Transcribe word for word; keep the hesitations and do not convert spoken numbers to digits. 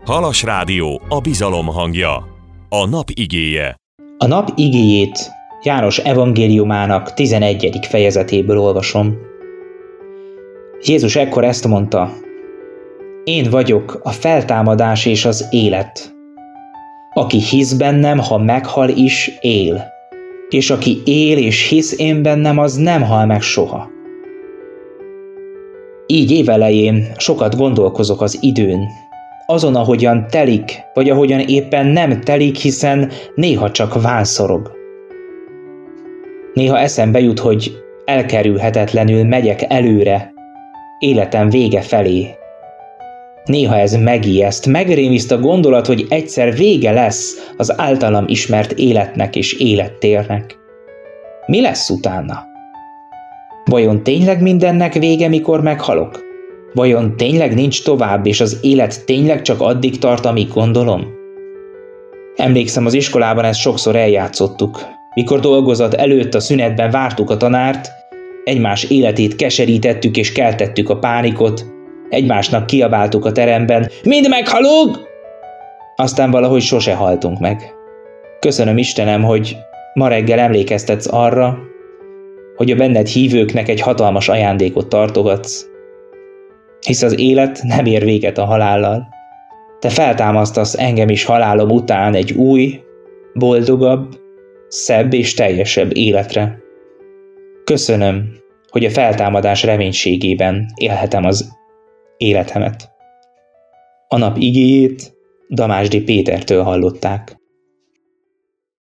Halas Rádió, a bizalom hangja. A nap igéje. A nap igéjét János evangéliumának tizenegyedik fejezetéből olvasom. Jézus ekkor ezt mondta: Én vagyok a feltámadás és az élet. Aki hisz bennem, ha meghal is, él. És aki él és hisz én bennem, az nem hal meg soha. Így évelején sokat gondolkozok az időn, azon, ahogyan telik, vagy ahogyan éppen nem telik, hiszen néha csak vánszorog. Néha eszembe jut, hogy elkerülhetetlenül megyek előre, életem vége felé. Néha ez megijeszt, megrémiszt a gondolat, hogy egyszer vége lesz az általam ismert életnek és élettérnek. Mi lesz utána? Vajon tényleg mindennek vége, mikor meghalok? Vajon tényleg nincs tovább, és az élet tényleg csak addig tart, amíg gondolom? Emlékszem, az iskolában ezt sokszor eljátszottuk. Mikor dolgozat előtt a szünetben vártuk a tanárt, egymás életét keserítettük és keltettük a pánikot, egymásnak kiabáltuk a teremben: mind meghalunk! Aztán valahogy sose haltunk meg. Köszönöm Istenem, hogy ma reggel emlékeztetsz arra, hogy a benned hívőknek egy hatalmas ajándékot tartogatsz, hisz az élet nem ér véget a halállal. Te feltámasztasz engem is halálom után egy új, boldogabb, szebb és teljesebb életre. Köszönöm, hogy a feltámadás reménységében élhetem az életemet. A nap igéjét Damásdi Pétertől hallották.